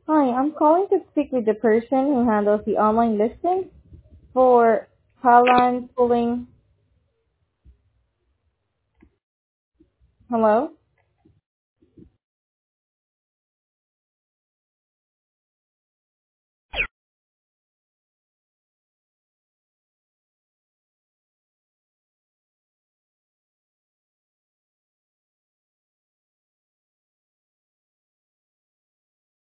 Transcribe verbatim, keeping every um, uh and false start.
Hi, I'm calling to speak with the person who handles the online listings for Palan Pulling. Hello?